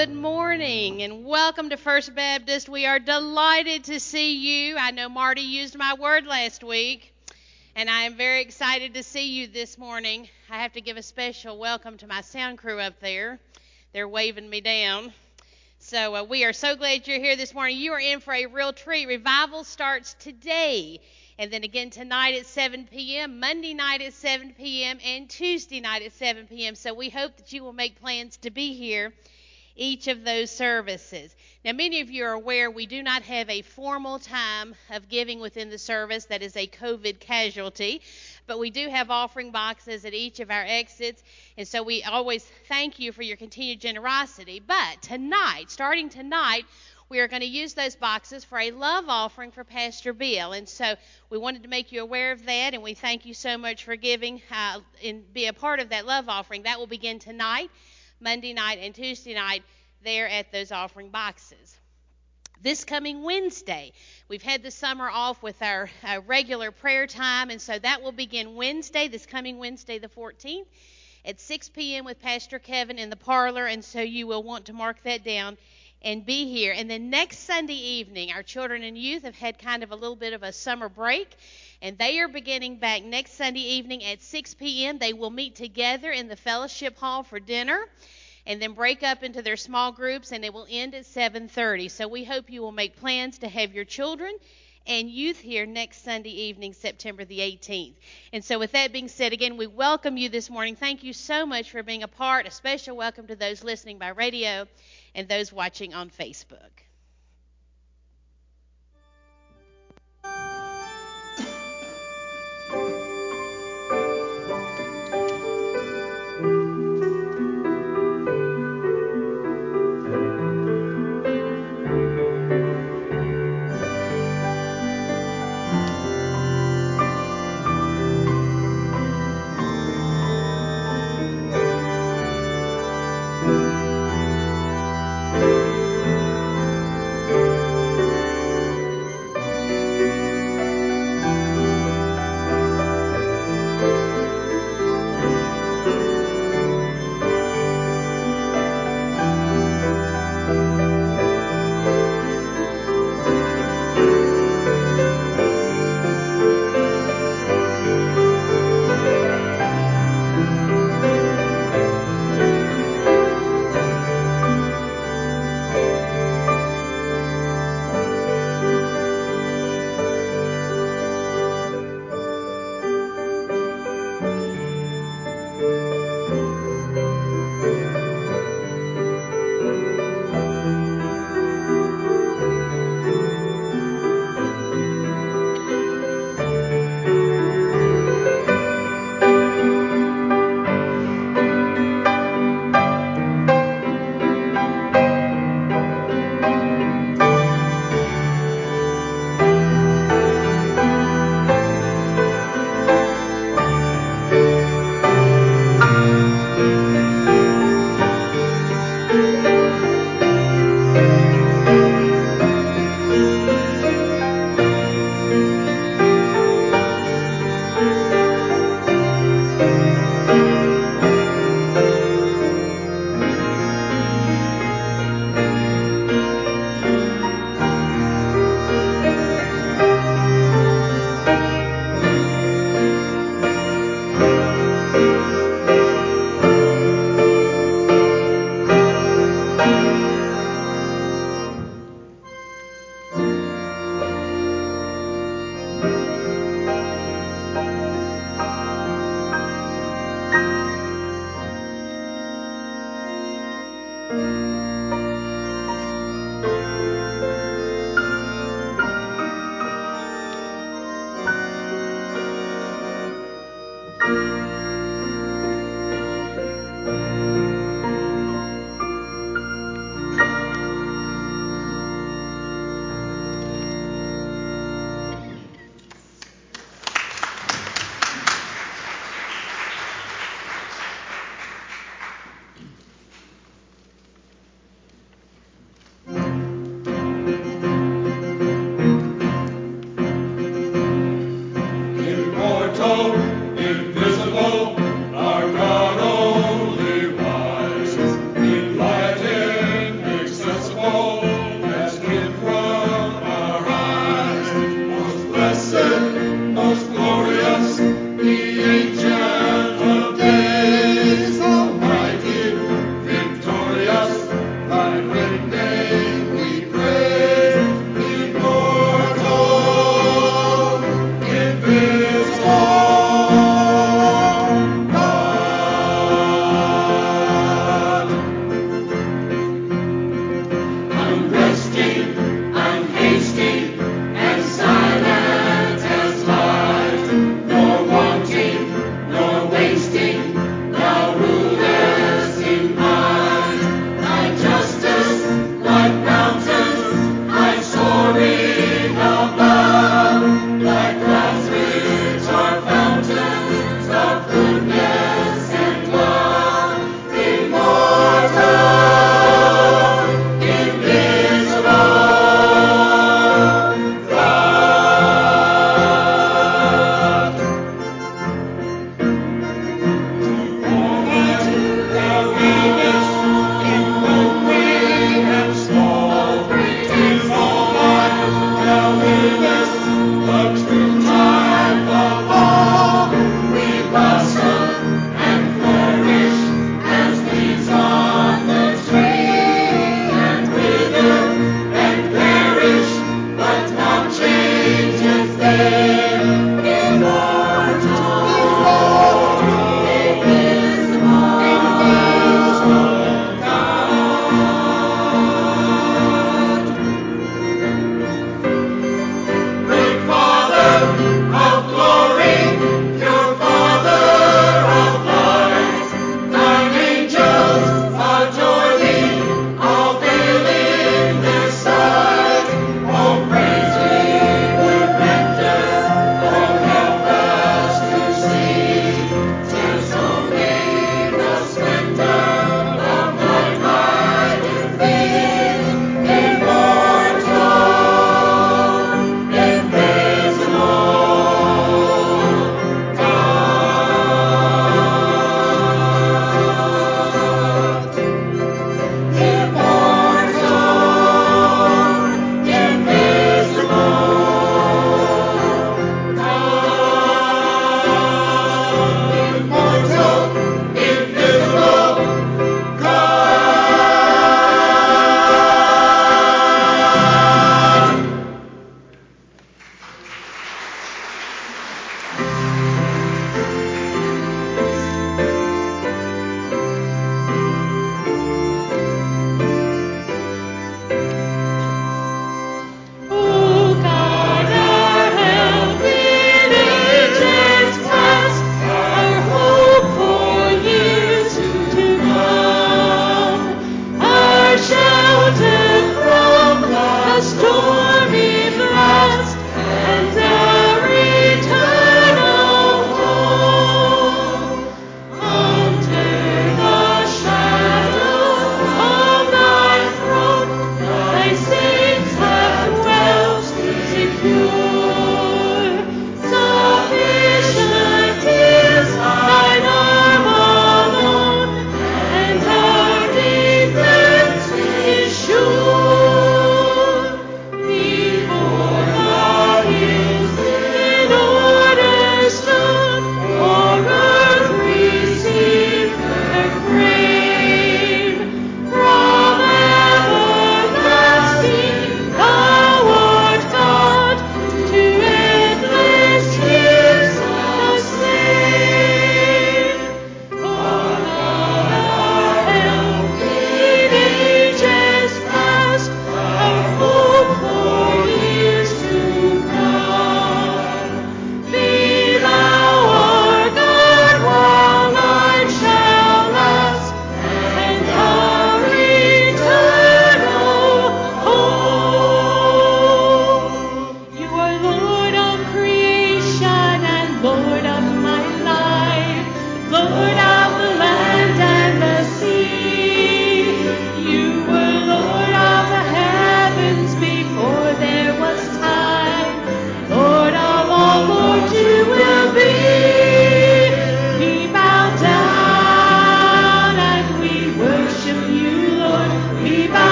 good morning and welcome to First Baptist. We are delighted to see you. I know Marty used my word last week, and I am very excited to see you this morning. I have to give a special welcome to my sound crew up there. They're waving me down. So we are so glad you're here this morning. You are in for a real treat. Revival starts today, and then again tonight at 7 p.m., Monday night at 7 p.m., and Tuesday night at 7 p.m. So we hope that you will make plans to be here each of those services. Now, many of you are aware we do not have a formal time of giving within the service that is a COVID casualty, but we do have offering boxes at each of our exits, and so we always thank you for your continued generosity. But tonight, starting tonight, we are going to use those boxes for a love offering for Pastor Bill, and so we wanted to make you aware of that, and we thank you so much for giving and be a part of that love offering. That will begin tonight, Monday night and Tuesday night there at those offering boxes. This coming Wednesday, we've had the summer off with our regular prayer time, and so that will begin Wednesday, this coming Wednesday the 14th, at 6 p.m. with Pastor Kevin in the parlor, and so you will want to mark that down and be here. And then next Sunday evening, our children and youth have had kind of a little bit of a summer break, and they are beginning back next Sunday evening at 6 p.m. They will meet together in the fellowship hall for dinner and then break up into their small groups, and it will end at 7:30. So we hope you will make plans to have your children and youth here next Sunday evening, September the 18th. And so with that being said, again, we welcome you this morning. Thank you so much for being a part. A special welcome to those listening by radio and those watching on Facebook.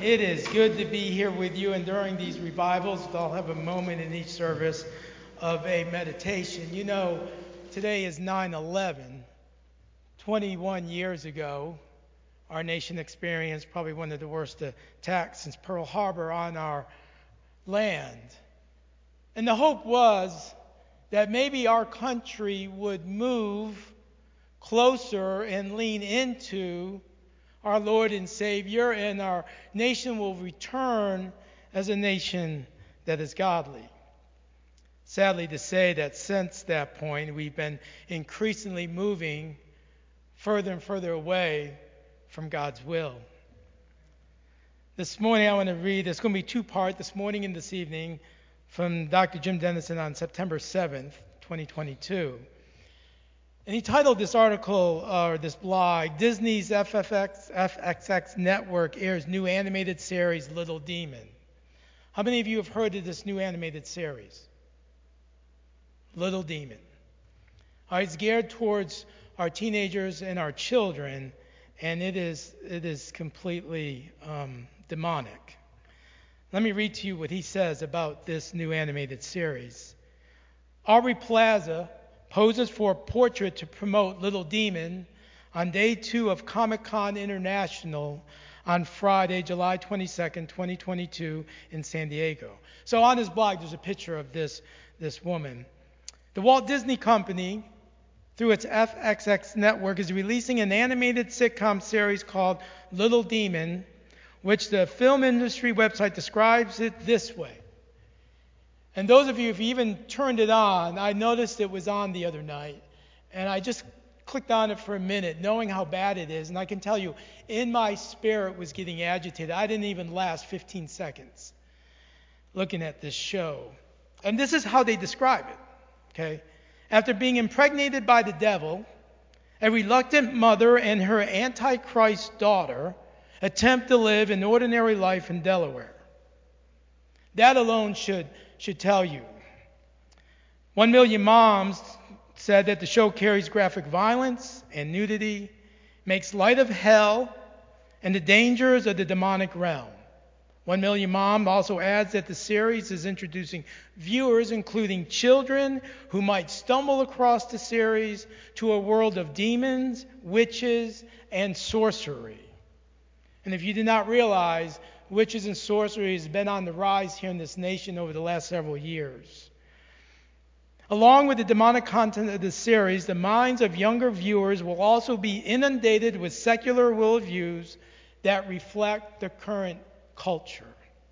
It is good to be here with you, and during these revivals, I'll have a moment in each service of a meditation. You know, today is 9/11. 21 years ago, our nation experienced probably one of the worst attacks since Pearl Harbor on our land. And the hope was that maybe our country would move closer and lean into our Lord and Savior, and our nation will return as a nation that is godly. Sadly to say that since that point, we've been increasingly moving further and further away from God's will. This morning I want to read, it's going to be two-part, this morning and this evening, from Dr. Jim Denison on September 7th, 2022. And he titled this article, or this blog, Disney's FXX Network airs new animated series, Little Demon. How many of you have heard of this new animated series? Little Demon. All right, it's geared towards our teenagers and our children, and it is completely demonic. Let me read to you what he says about this new animated series. Aubrey Plaza poses for a portrait to promote Little Demon on day 2 of Comic-Con International on Friday, July 22nd, 2022 in San Diego. So on his blog, there's a picture of this woman. The Walt Disney Company, through its FXX network, is releasing an animated sitcom series called Little Demon, which the film industry website describes it this way. And those of you, if you even turned it on, I noticed it was on the other night, and I just clicked on it for a minute, knowing how bad it is, and I can tell you, in my spirit was getting agitated. I didn't even last 15 seconds looking at this show. And this is how they describe it, okay? After being impregnated by the devil, a reluctant mother and her Antichrist daughter attempt to live an ordinary life in Delaware. That alone should tell you. 1 Million Moms said that the show carries graphic violence and nudity, makes light of hell and the dangers of the demonic realm. 1 Million Mom also adds that the series is introducing viewers, including children, who might stumble across the series to a world of demons, witches, and sorcery. And if you did not realize, witches and sorcery has been on the rise here in this nation over the last several years. Along with the demonic content of the series, the minds of younger viewers will also be inundated with secular worldviews that reflect the current culture.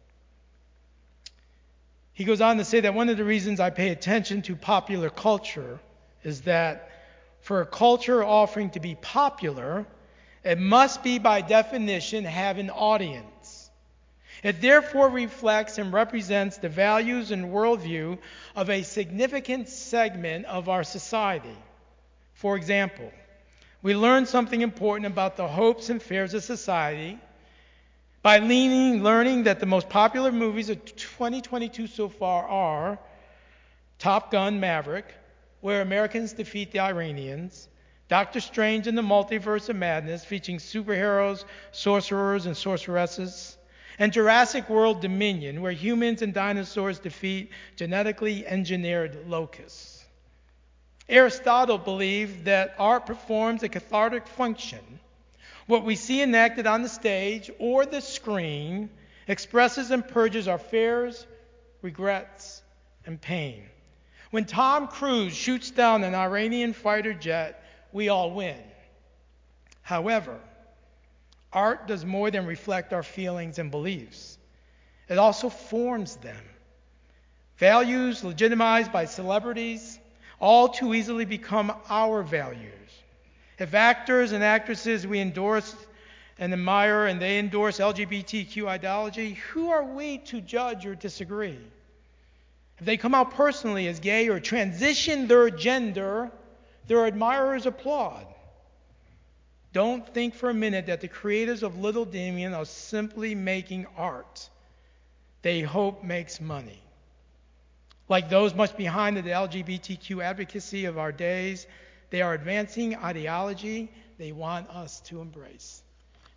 He goes on to say that one of the reasons I pay attention to popular culture is that for a culture offering to be popular, it must be by definition have an audience. It therefore reflects and represents the values and worldview of a significant segment of our society. For example, we learn something important about the hopes and fears of society by learning that the most popular movies of 2022 so far are Top Gun: Maverick, where Americans defeat the Iranians, Doctor Strange in the Multiverse of Madness, featuring superheroes, sorcerers, and sorceresses, and Jurassic World: Dominion, where humans and dinosaurs defeat genetically engineered locusts. Aristotle believed that art performs a cathartic function. What we see enacted on the stage or the screen expresses and purges our fears, regrets, and pain. When Tom Cruise shoots down an Iranian fighter jet, we all win. However, art does more than reflect our feelings and beliefs. It also forms them. Values legitimized by celebrities all too easily become our values. If actors and actresses we endorse and admire and they endorse LGBTQ ideology, who are we to judge or disagree? If they come out personally as gay or transition their gender, their admirers applaud. Don't think for a minute that the creators of Little Demon are simply making art they hope makes money. Like those much behind the LGBTQ advocacy of our days, they are advancing ideology they want us to embrace.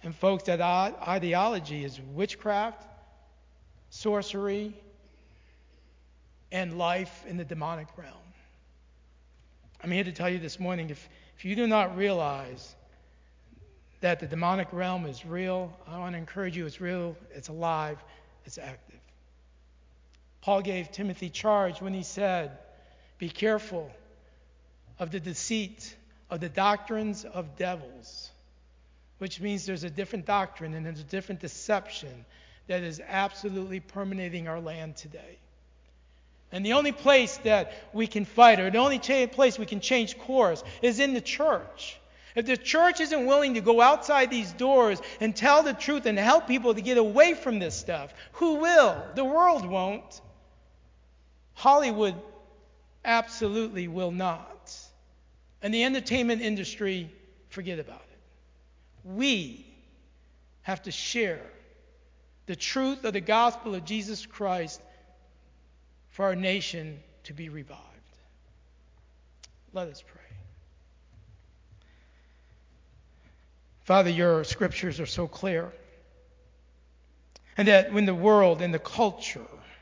And folks, that ideology is witchcraft, sorcery, and life in the demonic realm. I'm here to tell you this morning, if you do not realize that the demonic realm is real, I want to encourage you, it's real, it's alive, it's active. Paul gave Timothy charge when he said, be careful of the deceit of the doctrines of devils, which means there's a different doctrine and there's a different deception that is absolutely permeating our land today. And the only place that we can fight, or the only place we can change course, is in the church. If the church isn't willing to go outside these doors and tell the truth and help people to get away from this stuff, who will? The world won't. Hollywood absolutely will not. And the entertainment industry, forget about it. We have to share the truth of the gospel of Jesus Christ for our nation to be revived. Let us pray. Father, your scriptures are so clear. And that when the world and the culture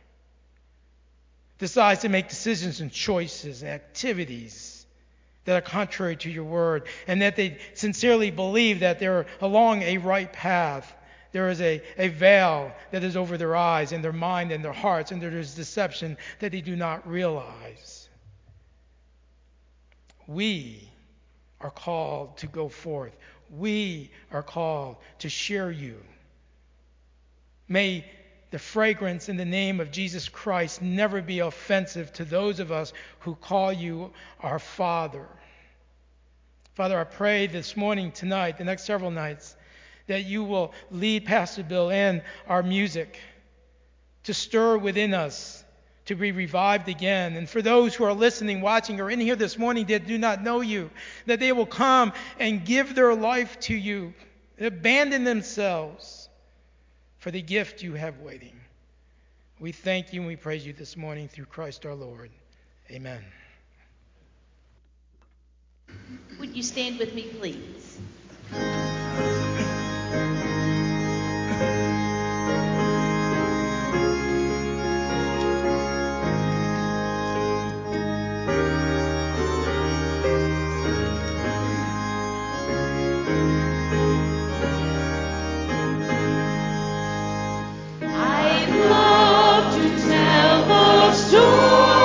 decides to make decisions and choices and activities that are contrary to your word, and that they sincerely believe that they're along a right path, there is a veil that is over their eyes and their mind and their hearts, and there is deception that they do not realize. We are called to go forth. We are called to share you. May the fragrance in the name of Jesus Christ never be offensive to those of us who call you our Father. Father, I pray this morning, tonight, the next several nights, that you will lead Pastor Bill and our music to stir within us, to be revived again. And for those who are listening, watching, or in here this morning that do not know you, that they will come and give their life to you, abandon themselves for the gift you have waiting. We thank you and we praise you this morning through Christ our Lord. Amen. Would you stand with me, please?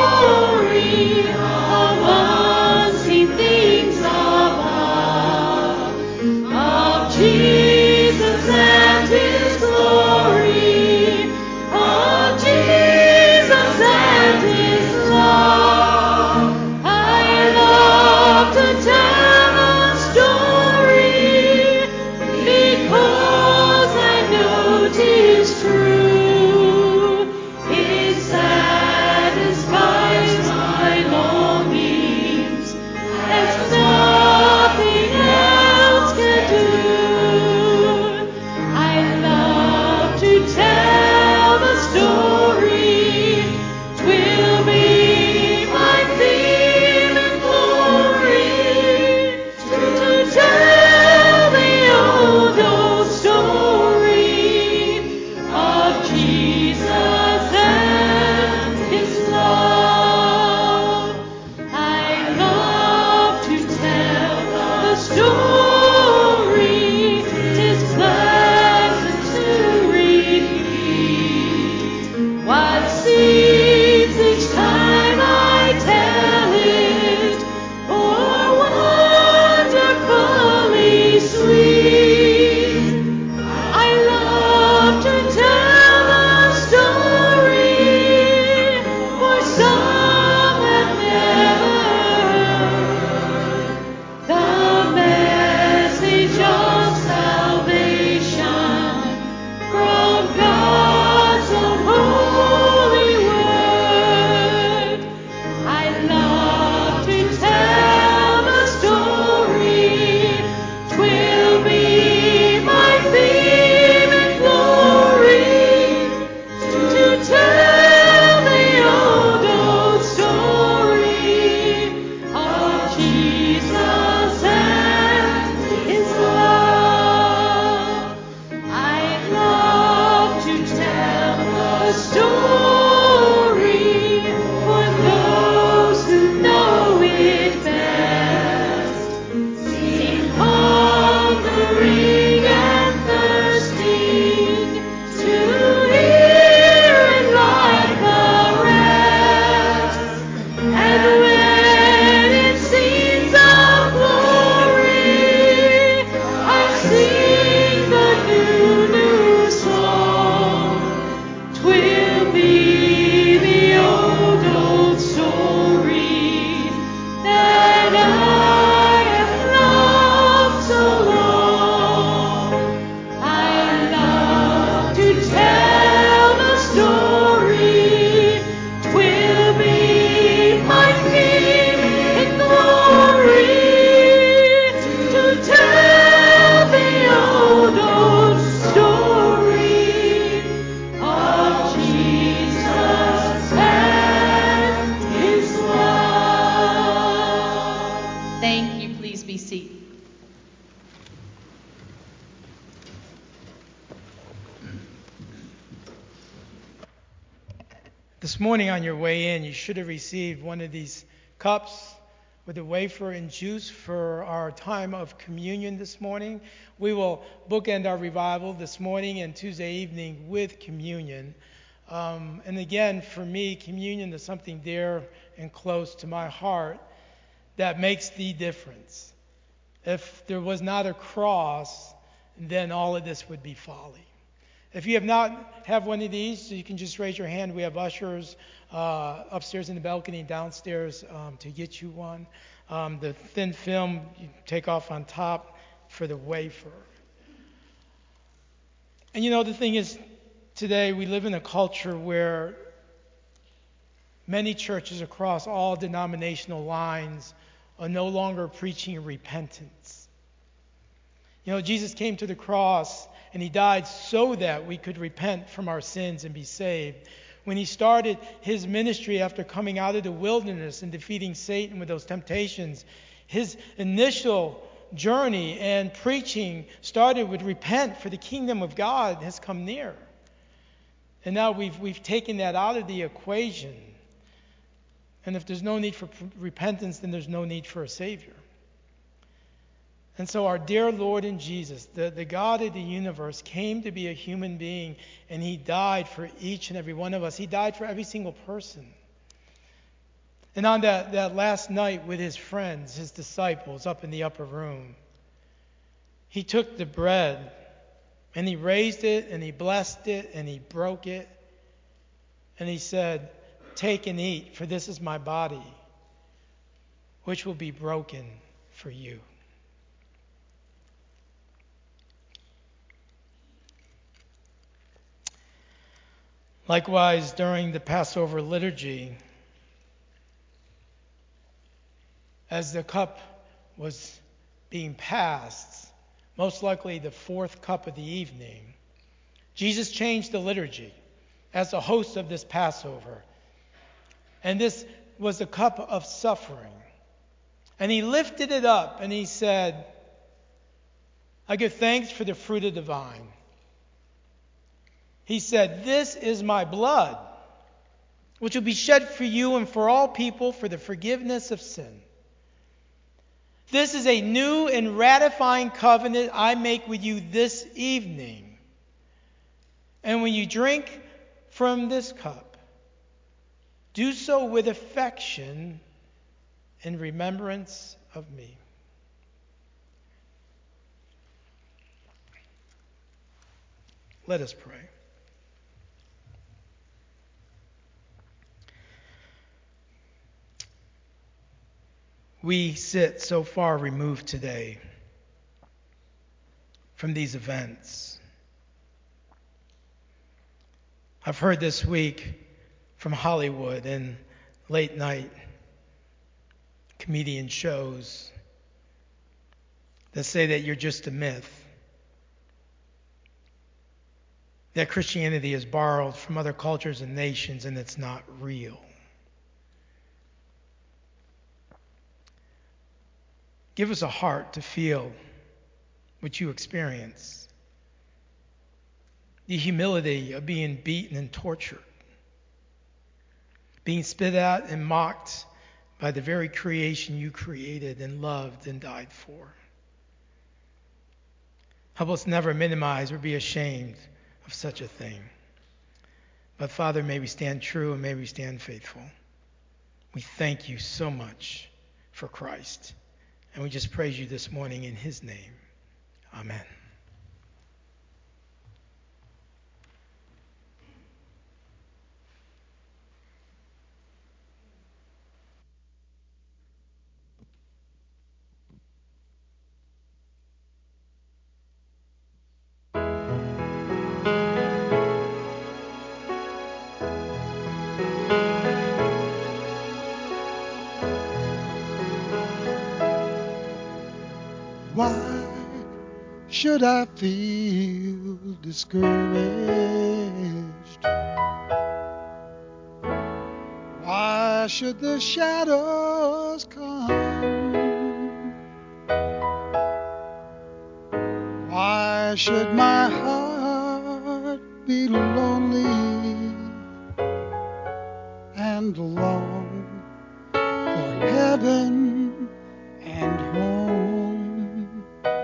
Story of unseen things above. This morning on your way in, you should have received one of these cups with a wafer and juice for our time of communion this morning. We will bookend our revival this morning and Tuesday evening with communion. And again, for me, communion is something dear and close to my heart that makes the difference. If there was not a cross, then all of this would be folly. If you have not have one of these, you can just raise your hand. We have ushers upstairs in the balcony and downstairs to get you one. The thin film you take off on top for the wafer. And you know, the thing is, today we live in a culture where many churches across all denominational lines are no longer preaching repentance. You know, Jesus came to the cross and he died so that we could repent from our sins and be saved. When he started his ministry after coming out of the wilderness and defeating Satan with those temptations, his initial journey and preaching started with repent, for the kingdom of God has come near. And now we've taken that out of the equation. And if there's no need for repentance, then there's no need for a Savior. And so our dear Lord and Jesus, the God of the universe, came to be a human being, and he died for each and every one of us. He died for every single person. And on that last night with his friends, his disciples up in the upper room, he took the bread and he raised it and he blessed it and he broke it. And he said, "Take and eat, for this is my body, which will be broken for you." Likewise, during the Passover liturgy, as the cup was being passed, most likely the fourth cup of the evening, Jesus changed the liturgy as the host of this Passover. And this was the cup of suffering. And he lifted it up and he said, "I give thanks for the fruit of the vine." He said, "This is my blood, which will be shed for you and for all people for the forgiveness of sin. This is a new and ratifying covenant I make with you this evening. And when you drink from this cup, do so with affection in remembrance of me." Let us pray. We sit so far removed today from these events. I've heard this week from Hollywood and late night comedian shows that say that you're just a myth, that Christianity is borrowed from other cultures and nations and it's not real. Give us a heart to feel what you experience. The humility of being beaten and tortured, being spit at and mocked by the very creation you created and loved and died for. Help us never minimize or be ashamed of such a thing. But Father, may we stand true and may we stand faithful. We thank you so much for Christ. And we just praise you this morning in his name. Amen. Why should I feel discouraged? Why should the shadows come? Why should my heart be lonely? and long for heaven and home.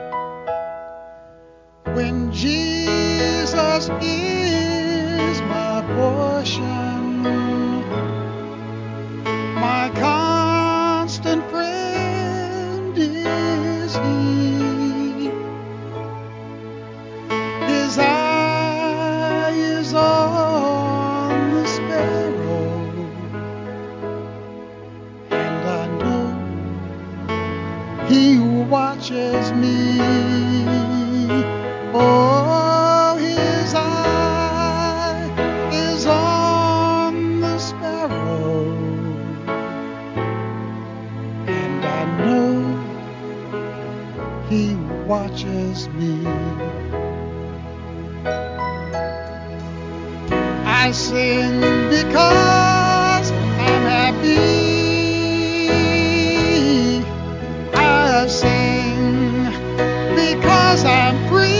When Jesus is my portion, my constant friend is He. His eye is on the sparrow, and I know He watches me. Oh, His eye is on the sparrow, and I know He watches me. I sing because I'm happy. I sing because I'm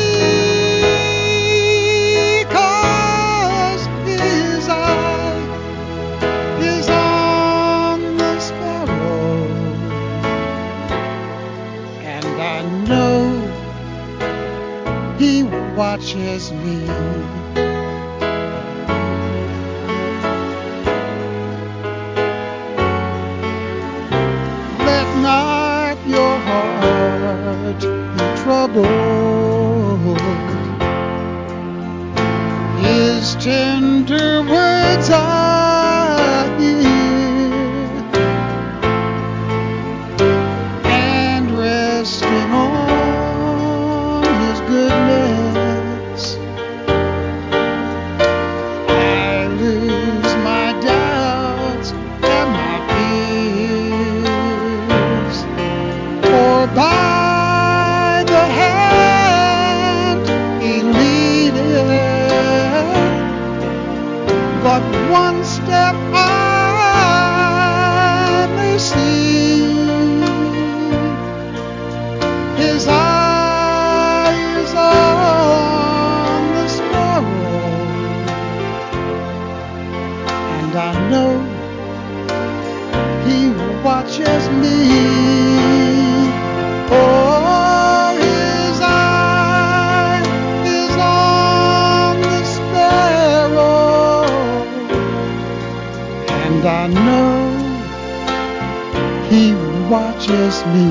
free. 'Cause His eye is on the sparrow, and I know He watches me. Let not your heart be troubled. His tender words I hear, and resting on His goodness, I lose my doubts and my fears. For by the hand He leadeth, but one step I may see. His eye is on the sparrow, and I know He watches me. Oh, His eye is on the sparrow, and I know He watches me.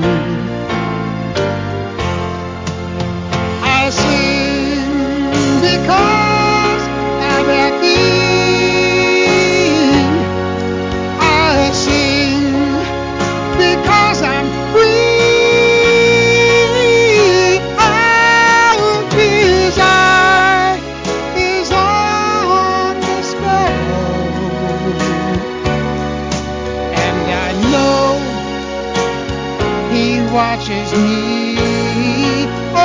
I sing because I'm happy. I sing because I'm free. Oh, His eye is on the sparrow, and I know He watches me. Oh,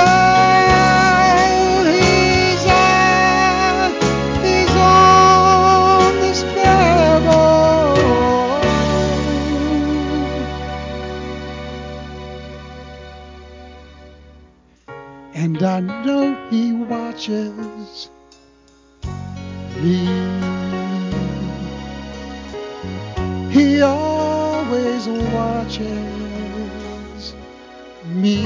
His eye is on the sparrow, and I know He watches me. He always watches me.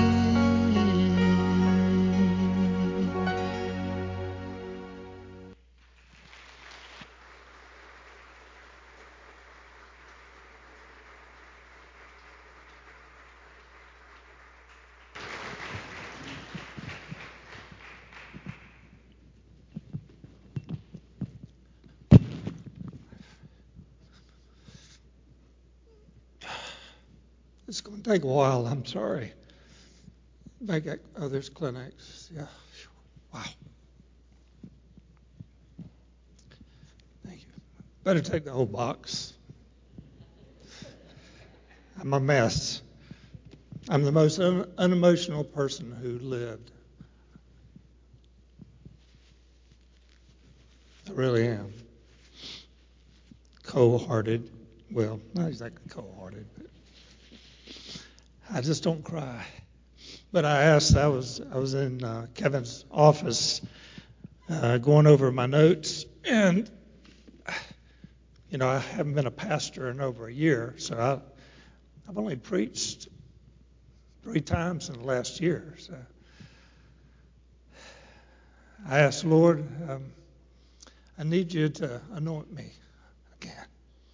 It's going to take a while. I'm sorry. Back at others' clinics. Yeah. Wow. Thank you. Better take the whole box. I'm a mess. I'm the most unemotional person who lived. I really am. Cold-hearted. Well, not exactly cold-hearted, but I just don't cry. But I was in Kevin's office going over my notes, and I haven't been a pastor in over a year, so I've only preached 3 times in the last year. So I asked, Lord, I need you to anoint me again.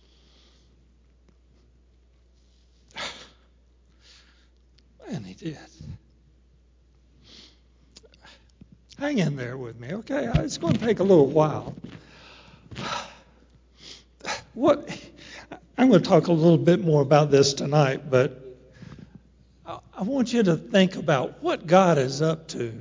And he did. Hang in there with me, okay? It's going to take a little while. I'm going to talk a little bit more about this tonight, but I want you to think about what God is up to.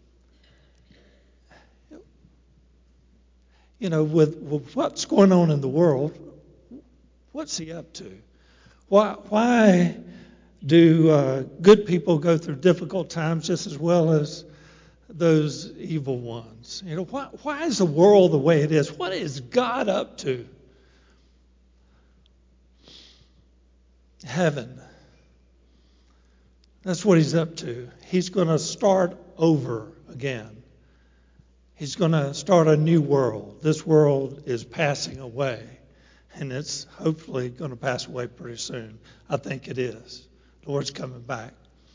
With what's going on in the world, what's he up to? Why do good people go through difficult times just as well as those evil ones? Why is the world the way it is? What is God up to? Heaven. That's what he's up to. He's going to start over again. He's going to start a new world. This world is passing away, and it's hopefully going to pass away pretty soon. I think it is. The Lord's coming back.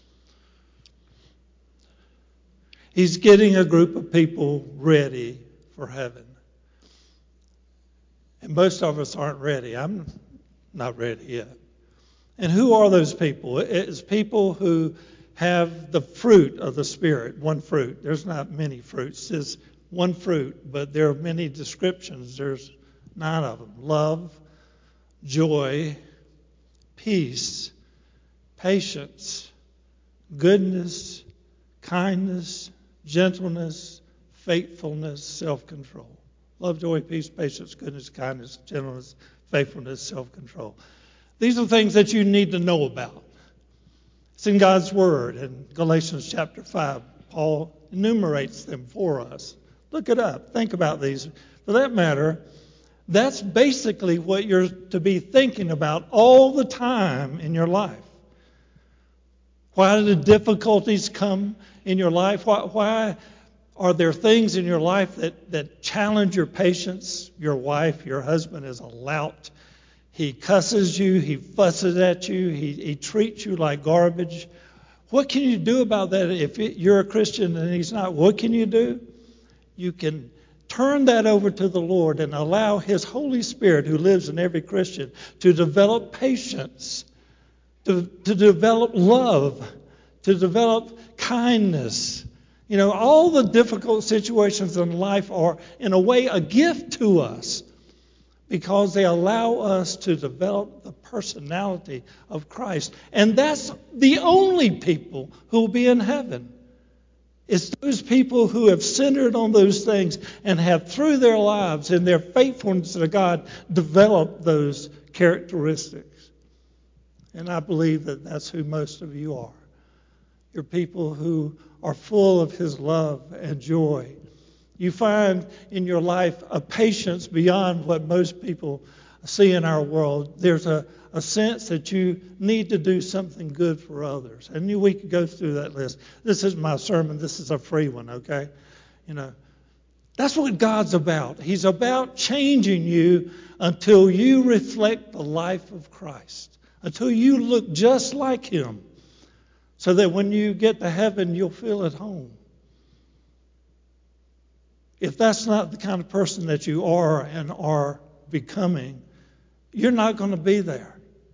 He's getting a group of people ready for heaven. And most of us aren't ready. I'm not ready yet. And who are those people? It's people who have the fruit of the Spirit, one fruit. There's not many fruits. There's one fruit, but there are many descriptions. There's 9 of them. Love, joy, peace, patience, goodness, kindness, gentleness, faithfulness, self-control. Love, joy, peace, patience, goodness, kindness, gentleness, faithfulness, self-control. These are things that you need to know about. It's in God's Word. In Galatians chapter 5, Paul enumerates them for us. Look it up. Think about these. For that matter, that's basically what you're to be thinking about all the time in your life. Why do the difficulties come in your life? Why are there things in your life that challenge your patience? Your wife, your husband is a lout. He cusses you. He fusses at you. He treats you like garbage. What can you do about that if you're a Christian and he's not? What can you do? You can turn that over to the Lord and allow His Holy Spirit, who lives in every Christian, to develop patience, to develop love, to develop kindness. All the difficult situations in life are, in a way, a gift to us because they allow us to develop the personality of Christ. And that's the only people who will be in heaven. It's those people who have centered on those things and have, through their lives and their faithfulness to God, developed those characteristics. And I believe that that's who most of you are. You're people who are full of His love and joy. You find in your life a patience beyond what most people see in our world. There's a sense that you need to do something good for others. And we could go through that list. This is my sermon. This is a free one, okay? That's what God's about. He's about changing you until you reflect the life of Christ, until you look just like Him, so that when you get to heaven, you'll feel at home. If that's not the kind of person that you are and are becoming, you're not going to be there.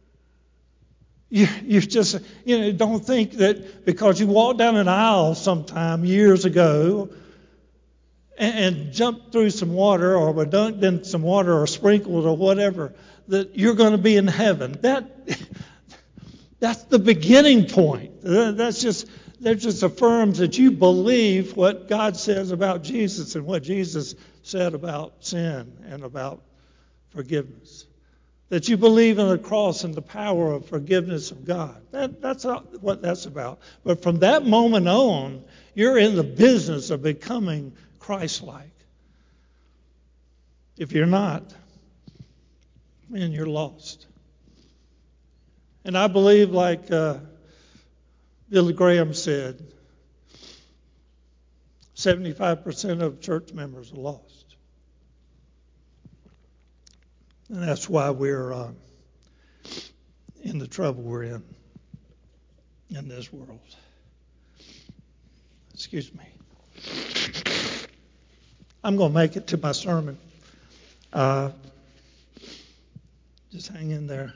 You just, don't think that because you walked down an aisle sometime years ago and jumped through some water or were dunked in some water or sprinkled or whatever, that you're going to be in heaven. That's the beginning point. That just affirms that you believe what God says about Jesus and what Jesus said about sin and about forgiveness. That you believe in the cross and the power of forgiveness of God. That's what that's about. But from that moment on, you're in the business of becoming Christ-like. If you're not, man, you're lost. And I believe, like Billy Graham said, 75% of church members are lost. And that's why we're in the trouble we're in this world. Excuse me. I'm going to make it to my sermon. Just hang in there.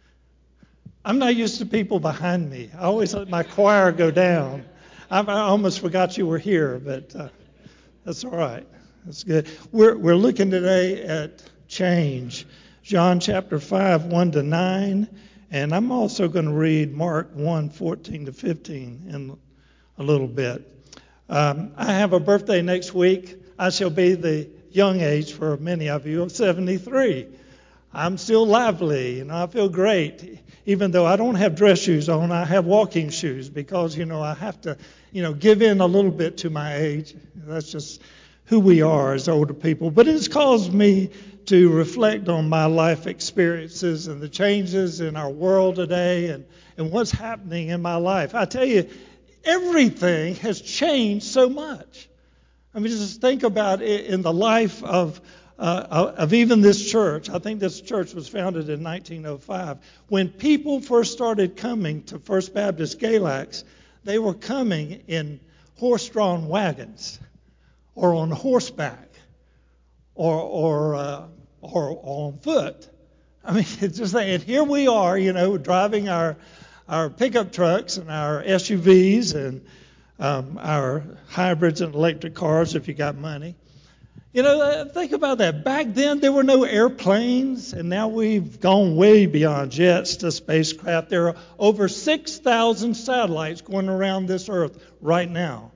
I'm not used to people behind me. I always let my choir go down. I almost forgot you were here, but that's all right. That's good. We're looking today at change. John chapter 5, 1-9. And I'm also going to read Mark 1, 14-15 in a little bit. I have a birthday next week. I shall be the young age for many of you of 73. I'm still lively, I feel great. Even though I don't have dress shoes on, I have walking shoes because, I have to, give in a little bit to my age. That's just who we are as older people. But it's caused me to reflect on my life experiences and the changes in our world today and what's happening in my life. I tell you, everything has changed so much. I mean, just think about it in the life of even this church. I think this church was founded in 1905. When people first started coming to First Baptist Galax, they were coming in horse-drawn wagons or on horseback or on foot. I mean, it's just saying, here we are, driving our pickup trucks and our SUVs and our hybrids and electric cars if you got money. Think about that. Back then, there were no airplanes, and now we've gone way beyond jets to spacecraft. There are over 6,000 satellites going around this earth right now.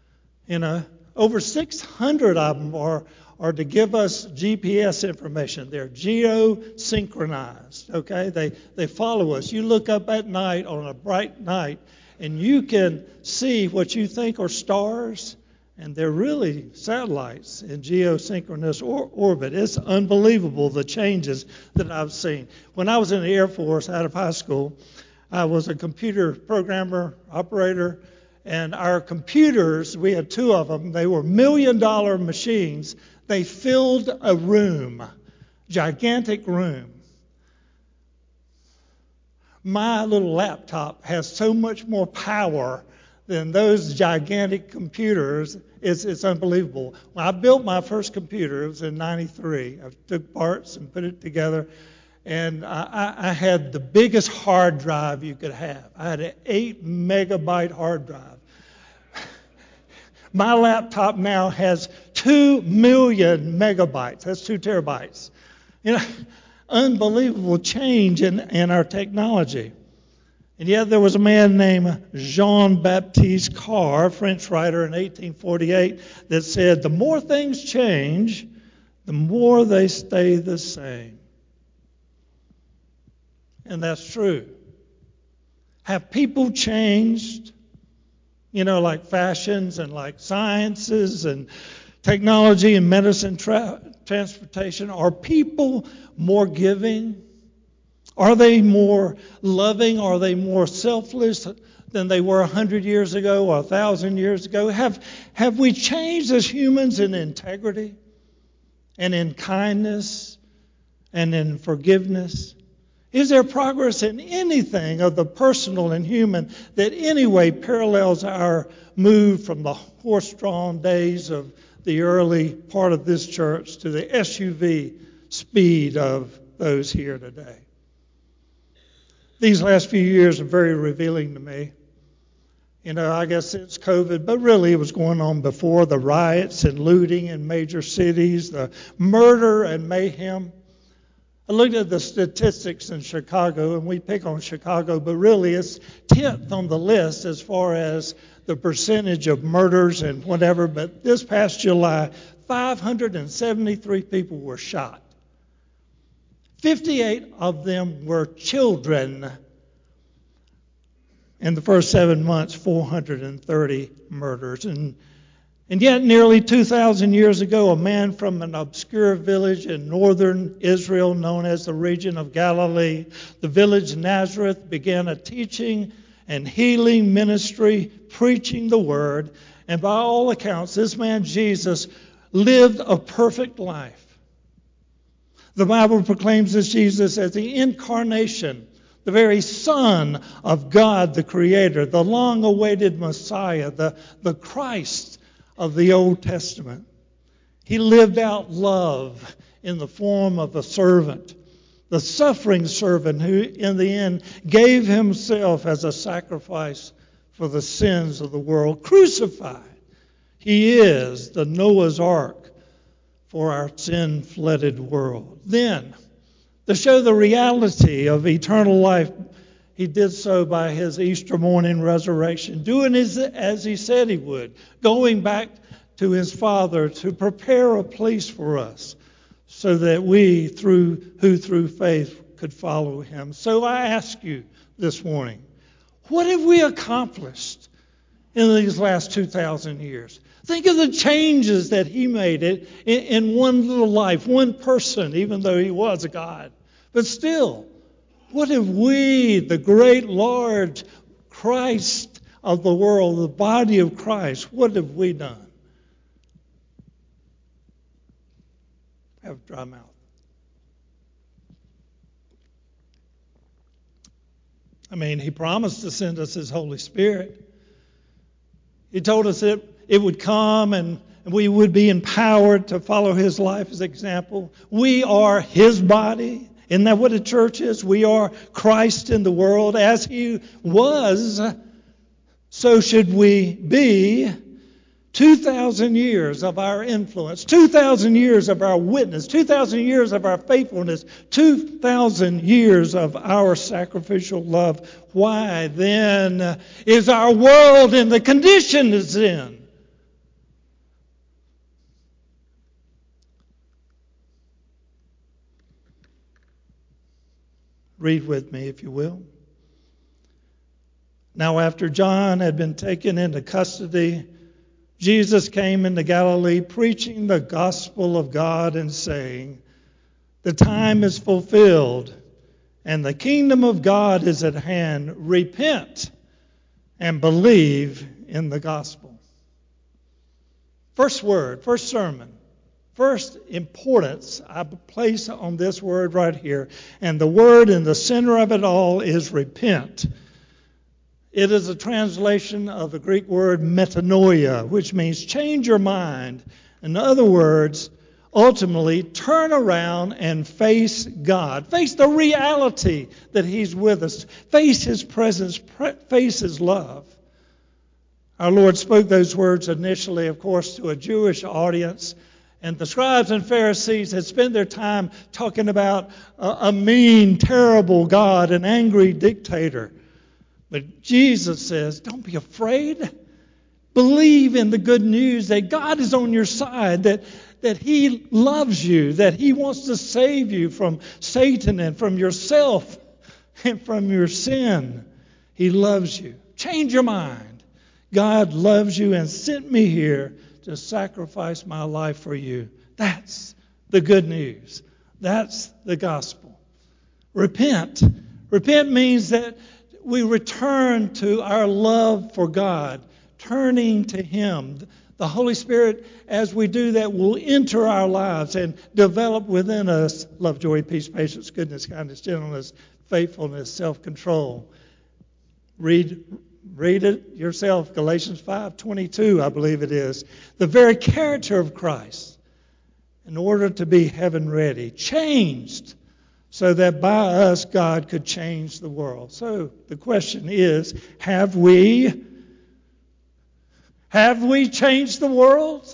Over 600 of them are to give us GPS information. They're geosynchronized, okay? They follow us. You look up at night on a bright night, and you can see what you think are stars, and they're really satellites in geosynchronous orbit. It's unbelievable, the changes that I've seen. When I was in the Air Force out of high school, I was a computer programmer, operator, and our computers, we had two of them. They were $1 million machines. They filled a room, gigantic room. My little laptop has so much more power than those gigantic computers. It's unbelievable. When I built my first computer, it was in '93. I took parts and put it together, and I had the biggest hard drive you could have. I had an 8 megabyte hard drive. My laptop now has 2 million megabytes. That's 2 terabytes. Unbelievable change in our technology. And yet there was a man named Jean-Baptiste Carr, a French writer in 1848, that said, the more things change, the more they stay the same. And that's true. Have people changed? Like fashions and like sciences and technology and medicine, transportation. Are people more giving? Are they more loving? Are they more selfless than they were 100 years ago or 1,000 years ago? Have we changed as humans in integrity and in kindness and in forgiveness? Is there progress in anything of the personal and human that anyway parallels our move from the horse-drawn days of the early part of this church to the SUV speed of those here today? These last few years are very revealing to me. I guess it's COVID, but really it was going on before, the riots and looting in major cities, the murder and mayhem. I looked at the statistics in Chicago, and we pick on Chicago, but really it's 10th on the list as far as the percentage of murders and whatever. But this past July, 573 people were shot. 58 of them were children. In the first 7 months, 430 murders. And yet, nearly 2,000 years ago, a man from an obscure village in northern Israel known as the region of Galilee, the village Nazareth, began a teaching and healing ministry, preaching the word. And by all accounts, this man, Jesus, lived a perfect life. The Bible proclaims this Jesus as the incarnation, the very Son of God, the Creator, the long-awaited Messiah, the Christ of the Old Testament. He lived out love in the form of a servant, the suffering servant who in the end gave himself as a sacrifice for the sins of the world, crucified. He is the Noah's Ark for our sin-flooded world. Then, to show the reality of eternal life, he did so by his Easter morning resurrection, doing as he said he would, going back to his Father to prepare a place for us so that we, through faith, could follow him. So I ask you this morning, what have we accomplished in these last 2,000 years? Think of the changes that he made in one little life, one person, even though he was a God. But still, what have we, the great large Christ of the world, the body of Christ, what have we done? I have a dry mouth. I mean, he promised to send us his Holy Spirit. He told us that it would come and we would be empowered to follow his life as example. We are his body. Isn't that what a church is? We are Christ in the world. As he was, so should we be. 2,000 years of our influence, 2,000 years of our witness, 2,000 years of our faithfulness, 2,000 years of our sacrificial love. Why then is our world in the condition it's in? Read with me, if you will. Now, after John had been taken into custody, Jesus came into Galilee preaching the gospel of God and saying, "The time is fulfilled and the kingdom of God is at hand. Repent and believe in the gospel." First word, first sermon, first importance I place on this word right here. And the word in the center of it all is repent. It is a translation of the Greek word metanoia, which means change your mind. In other words, ultimately, turn around and face God. Face the reality that he's with us. Face his presence. Face his love. Our Lord spoke those words initially, of course, to a Jewish audience. And the scribes and Pharisees had spent their time talking about a mean, terrible God, an angry dictator. But Jesus says, don't be afraid. Believe in the good news that God is on your side, that he loves you, that he wants to save you from Satan and from yourself and from your sin. He loves you. Change your mind. God loves you and sent me here to sacrifice my life for you. That's the good news. That's the gospel. Repent. Repent means that we return to our love for God, turning to him. The Holy Spirit, as we do that, will enter our lives and develop within us love, joy, peace, patience, goodness, kindness, gentleness, faithfulness, self-control. Read it yourself, Galatians 5:22, I believe it is. The very character of Christ, in order to be heaven ready, changed so that by us God could change the world. So the question is, have we changed the world?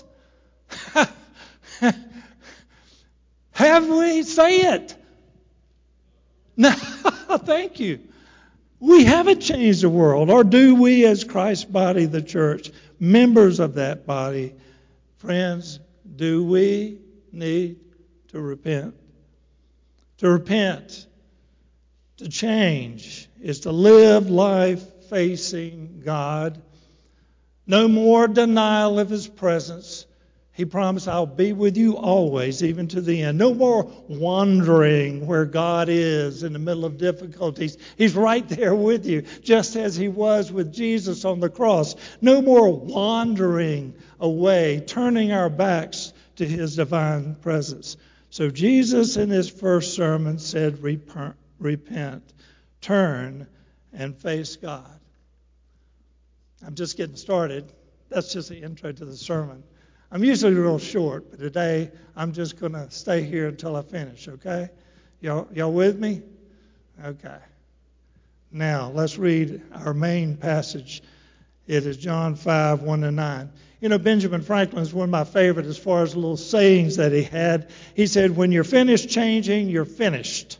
Have we? Say it. No, thank you. We haven't changed the world. Or do we, as Christ's body, the church, members of that body, friends, do we need to repent? To repent, to change, is to live life facing God. No more denial of his presence. He promised, I'll be with you always, even to the end. No more wandering where God is in the middle of difficulties. He's right there with you, just as he was with Jesus on the cross. No more wandering away, turning our backs to his divine presence. So Jesus in his first sermon said, repent, turn, and face God. I'm just getting started. That's just the intro to the sermon. I'm usually real short, but today I'm just going to stay here until I finish, okay? Y'all with me? Okay. Now, let's read our main passage. It is John 5, 1-9. You know, Benjamin Franklin is one of my favorite as far as little sayings that he had. He said, when you're finished changing, you're finished.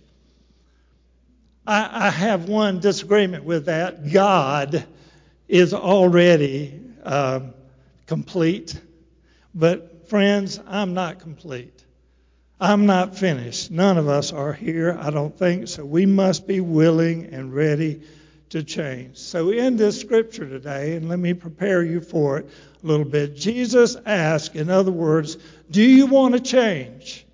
I have one disagreement with that. God is already complete. But, friends, I'm not complete. I'm not finished. None of us are here, I don't think. So we must be willing and ready to change. So in this scripture today, and let me prepare you for it a little bit, Jesus asked, in other words, do you want to change?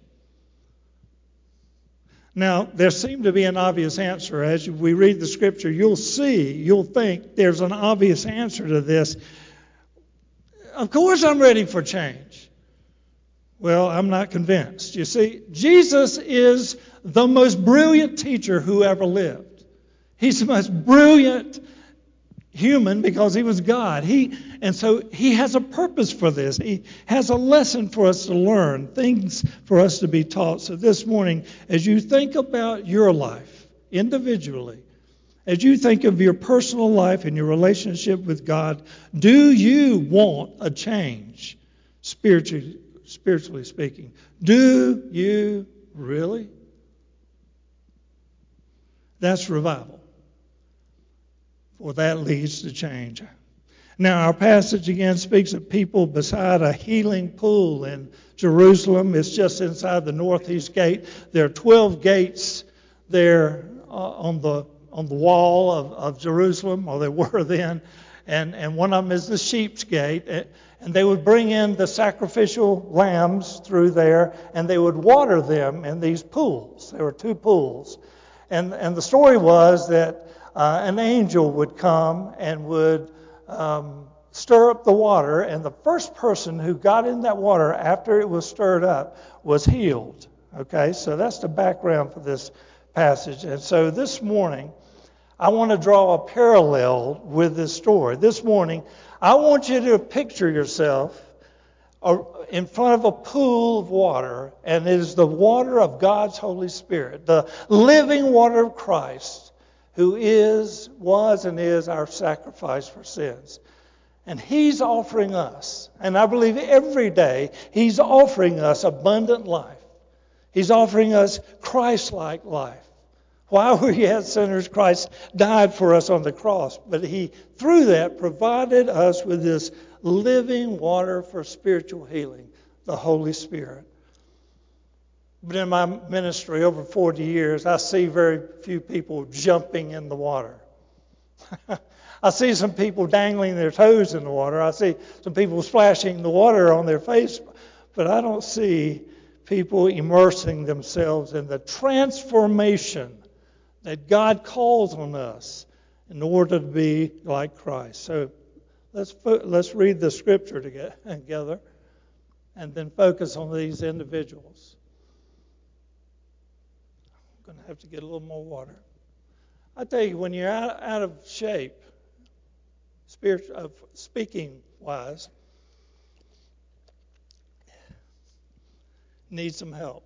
Now, there seemed to be an obvious answer. As we read the scripture, you'll think there's an obvious answer to this. Of course I'm ready for change. Well, I'm not convinced. You see, Jesus is the most brilliant teacher who ever lived. He's the most brilliant human because he was God. And so he has a purpose for this. He has a lesson for us to learn, things for us to be taught. So this morning, as you think about your life individually, as you think of your personal life and your relationship with God, do you want a change, spiritually speaking? Do you really? That's revival. For that leads to change. Now, our passage again speaks of people beside a healing pool in Jerusalem. It's just inside the northeast gate. There are 12 gates there on the wall of Jerusalem, or there were then, and one of them is the Sheep's Gate. And they would bring in the sacrificial lambs through there, and they would water them in these pools. There were 2 pools. And the story was that an angel would come and would stir up the water, and the first person who got in that water after it was stirred up was healed. Okay, so that's the background for this passage. And so this morning, I want to draw a parallel with this story. This morning, I want you to picture yourself in front of a pool of water, and it is the water of God's Holy Spirit, the living water of Christ, who was, and is our sacrifice for sins. And He's offering us, and I believe every day, He's offering us abundant life. He's offering us Christ-like life. While we yet sinners, Christ died for us on the cross. But He, through that, provided us with this living water for spiritual healing, the Holy Spirit. But in my ministry over 40 years, I see very few people jumping in the water. I see some people dangling their toes in the water. I see some people splashing the water on their face. But I don't see people immersing themselves in the transformation that God calls on us in order to be like Christ. So let's read the scripture together and then focus on these individuals. I'm going to have to get a little more water. I tell you, when you're out of shape, speaking-wise, need some help.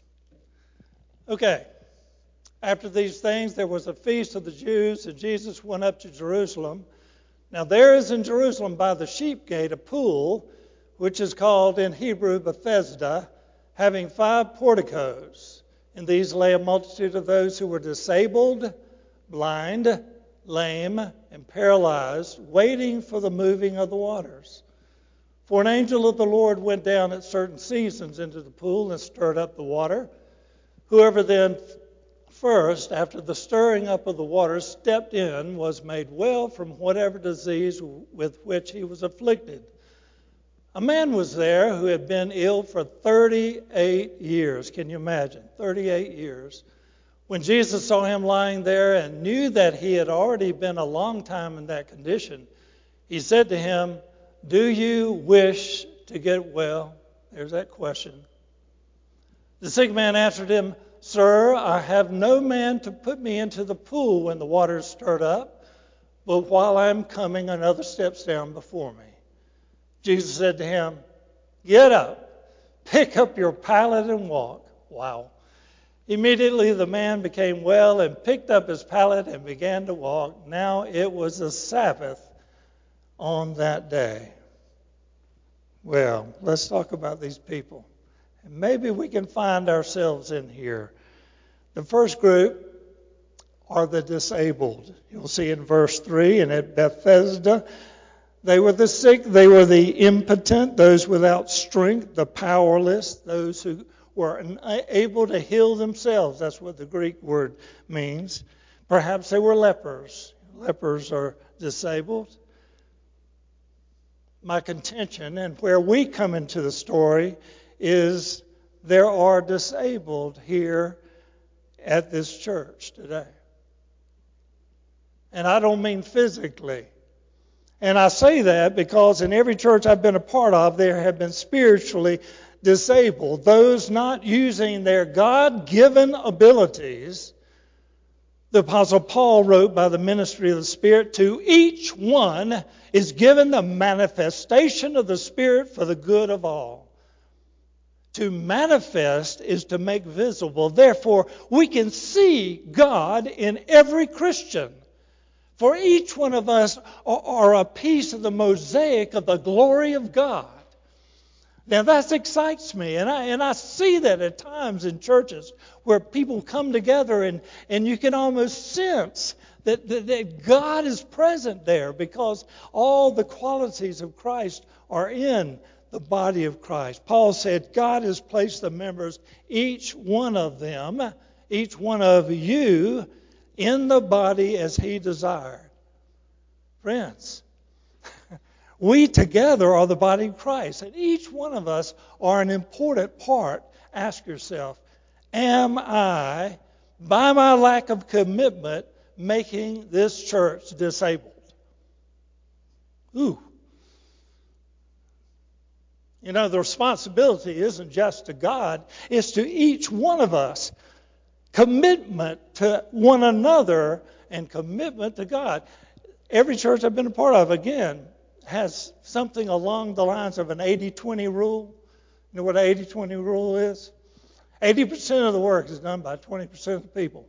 Okay. After these things, there was a feast of the Jews, and Jesus went up to Jerusalem. Now there is in Jerusalem by the Sheep Gate a pool, which is called in Hebrew Bethesda, having 5 porticos. In these lay a multitude of those who were disabled, blind, lame, and paralyzed, waiting for the moving of the waters. For an angel of the Lord went down at certain seasons into the pool and stirred up the water. Whoever then first, after the stirring up of the waters, stepped in, was made well from whatever disease with which he was afflicted. A man was there who had been ill for 38 years. Can you imagine? 38 years. When Jesus saw him lying there and knew that he had already been a long time in that condition, He said to him, "Do you wish to get well?" There's that question. The sick man answered him, Sir, I have no man to put me into the pool when the water is stirred up, but while I am coming, another steps down before me. Jesus said to him, Get up, pick up your pallet and walk. Wow. Immediately the man became well and picked up his pallet and began to walk. Now it was the Sabbath on that day. Well, let's talk about these people. And maybe we can find ourselves in here. The first group are the disabled. You'll see in verse 3, and at Bethesda, they were the sick, they were the impotent, those without strength, the powerless, those who were unable to heal themselves. That's what the Greek word means. Perhaps they were lepers. Lepers are disabled. My contention, and where we come into the story, is there are disabled here at this church today. And I don't mean physically. And I say that because in every church I've been a part of, there have been spiritually disabled, those not using their God-given abilities. The Apostle Paul wrote, by the ministry of the Spirit, to each one is given the manifestation of the Spirit for the good of all. To manifest is to make visible. Therefore, we can see God in every Christian. For each one of us are a piece of the mosaic of the glory of God. Now that excites me, and I see that at times in churches where people come together and you can almost sense that God is present there because all the qualities of Christ are in the body of Christ. Paul said, God has placed the members, each one of them, each one of you, in the body as He desired. Friends, we together are the body of Christ, and each one of us are an important part. Ask yourself, am I, by my lack of commitment, making this church disabled? Ooh. You know, the responsibility isn't just to God, it's to each one of us. Commitment to one another and commitment to God. Every church I've been a part of, again, has something along the lines of an 80-20 rule. You know what an 80-20 rule is? 80% of the work is done by 20% of the people.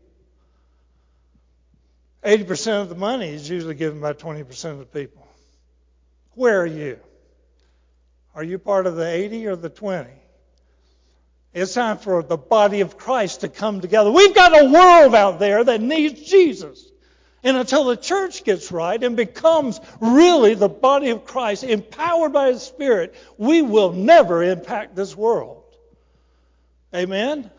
80% of the money is usually given by 20% of the people. Where are you? Are you part of the 80 or the 20? It's time for the body of Christ to come together. We've got a world out there that needs Jesus. And until the church gets right and becomes really the body of Christ, empowered by His Spirit, we will never impact this world. Amen?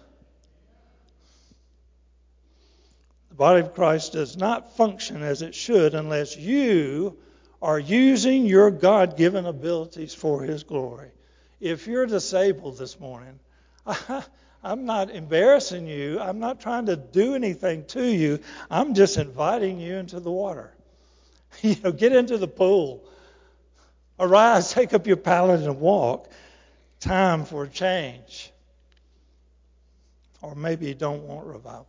The body of Christ does not function as it should unless you are using your God-given abilities for His glory. If you're disabled this morning, I'm not embarrassing you. I'm not trying to do anything to you. I'm just inviting you into the water. Get into the pool. Arise, take up your pallet and walk. Time for a change. Or maybe you don't want revival.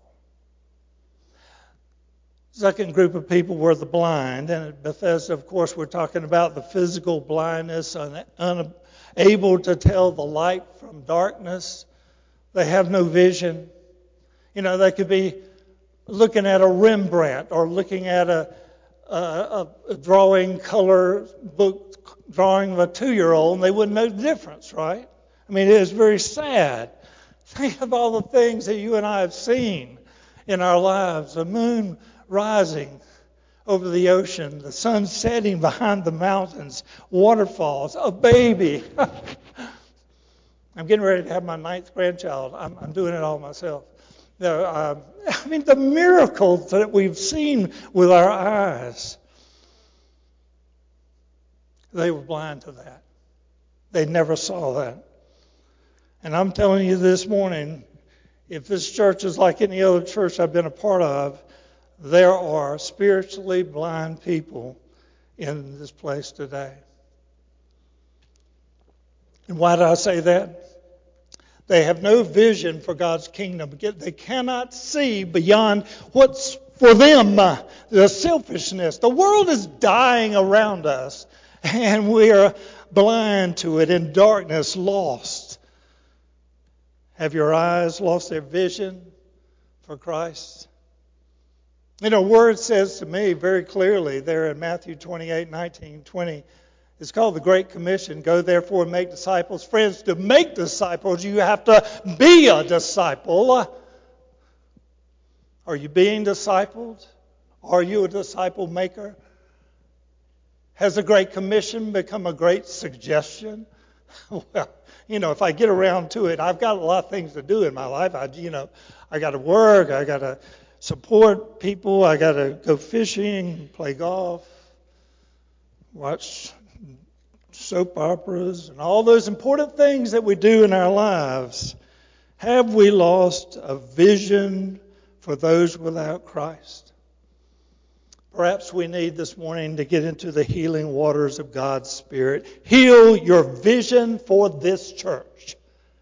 Second group of people were the blind. And at Bethesda, of course, we're talking about the physical blindness, unable to tell the light from darkness. They have no vision. They could be looking at a Rembrandt or looking at a drawing color book drawing of a 2-year-old, and they wouldn't know the difference, right? I mean, it is very sad. Think of all the things that you and I have seen in our lives. The moon rising over the ocean, the sun setting behind the mountains, waterfalls, a baby. I'm getting ready to have my 9th grandchild. I'm doing it all myself. The miracles that we've seen with our eyes. They were blind to that. They never saw that. And I'm telling you this morning, if this church is like any other church I've been a part of, there are spiritually blind people in this place today. And why did I say that? They have no vision for God's kingdom. They cannot see beyond what's for them, the selfishness. The world is dying around us, and we are blind to it, in darkness, lost. Have your eyes lost their vision for Christ? You know, word says to me very clearly there in Matthew 28:19-20, it's called the Great Commission. Go therefore and make disciples. Friends, to make disciples, you have to be a disciple. Are you being discipled? Are you a disciple maker? Has the Great Commission become a great suggestion? Well, you know, if I get around to it, I've got a lot of things to do in my life. I got to work. I got to support people. I got to go fishing, play golf, watch soap operas, and all those important things that we do in our lives. Have we lost a vision for those without Christ? Perhaps we need this morning to get into the healing waters of God's Spirit. Heal your vision for this church.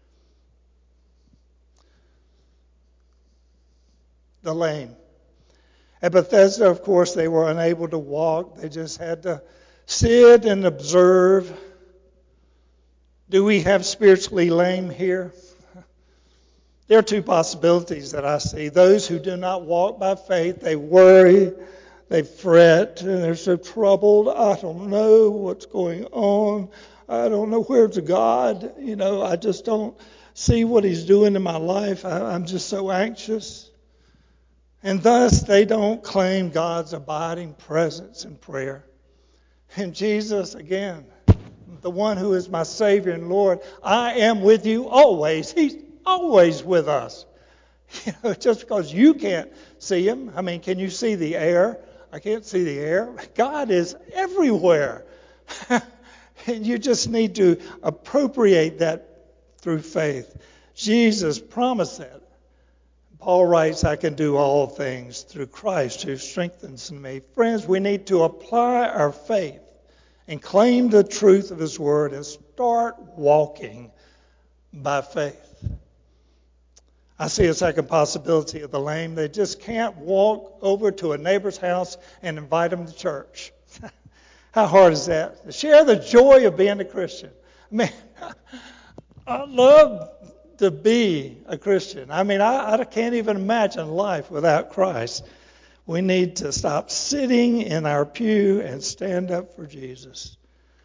The lame. At Bethesda, of course, they were unable to walk. They just had to sit and observe. Do we have spiritually lame here? There are two possibilities that I see. Those who do not walk by faith, they worry, they fret, and they're so troubled. I don't know what's going on. I don't know where's God. You know, I just don't see what He's doing in my life. I'm just so anxious. And thus they don't claim God's abiding presence in prayer. And Jesus, again, the one who is my Savior and Lord, I am with you always. He's always with us. You know, just because you can't see Him. I mean, can you see the air? I can't see the air. God is everywhere. And you just need to appropriate that through faith. Jesus promised that. Paul writes, I can do all things through Christ who strengthens me. Friends, we need to apply our faith and claim the truth of His Word and start walking by faith. I see a second possibility of the lame. They just can't walk over to a neighbor's house and invite them to church. How hard is that? To share the joy of being a Christian. Man, I love to be a Christian. I mean, I can't even imagine life without Christ. We need to stop sitting in our pew and stand up for Jesus.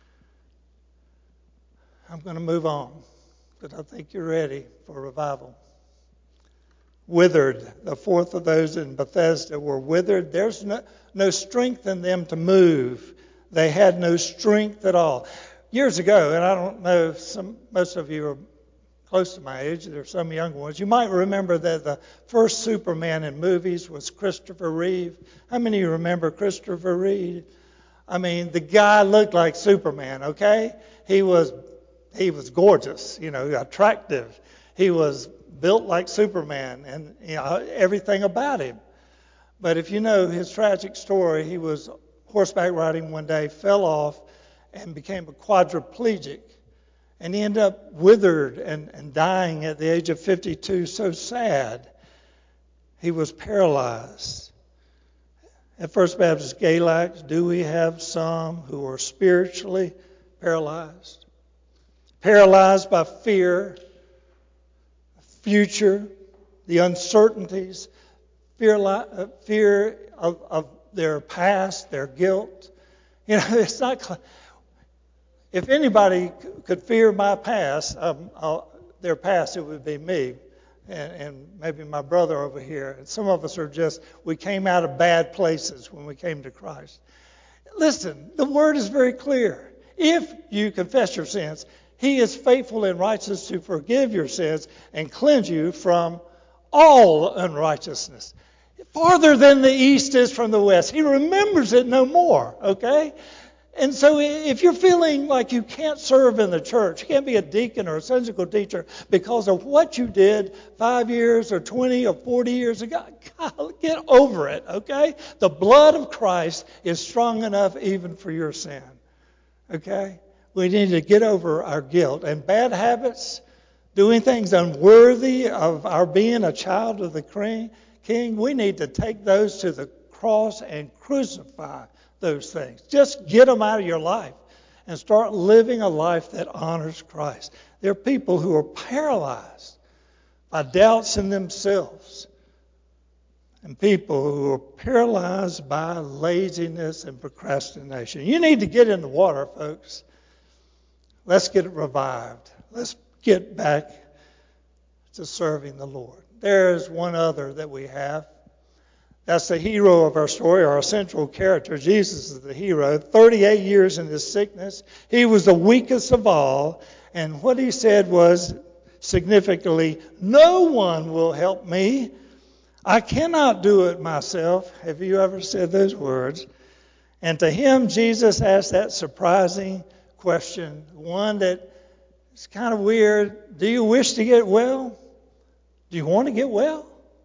I'm going to move on, but I think you're ready for revival. Withered. The fourth of those in Bethesda were withered. There's no strength in them to move. They had no strength at all. Years ago, and I don't know if most of you are close to my age, there are some younger ones. You might remember that the first Superman in movies was Christopher Reeve. How many of you remember Christopher Reeve? I mean, the guy looked like Superman, okay? He was gorgeous, you know, attractive. He was built like Superman and everything about him. But if you know his tragic story, he was horseback riding one day, fell off, and became a quadriplegic. And he ended up withered and dying at the age of 52. So sad. He was paralyzed. At First Baptist Galax, do we have some who are spiritually paralyzed? Paralyzed by fear, future, the uncertainties, fear of their past, their guilt. You know, it's not. If anybody could fear my past, their past, it would be me, and maybe my brother over here. And some of us we came out of bad places when we came to Christ. Listen, the Word is very clear. If you confess your sins, He is faithful and righteous to forgive your sins and cleanse you from all unrighteousness. Farther than the east is from the west. He remembers it no more, okay? And so if you're feeling like you can't serve in the church, you can't be a deacon or a Sunday school teacher because of what you did 5 years or 20 or 40 years ago, God, get over it, okay? The blood of Christ is strong enough even for your sin, okay? We need to get over our guilt. And bad habits, doing things unworthy of our being a child of the King, we need to take those to the cross and crucify those things. Just get them out of your life and start living a life that honors Christ. There are people who are paralyzed by doubts in themselves, and people who are paralyzed by laziness and procrastination. You need to get in the water, folks. Let's get it revived. Let's get back to serving the Lord. There is one other that we have. That's the hero of our story, our central character. Jesus is the hero. 38 years in his sickness. He was the weakest of all. And what he said was, significantly, no one will help me. I cannot do it myself. Have you ever said those words? And to him, Jesus asked that surprising question, one that is kind of weird. Do you wish to get well? Do you want to get well?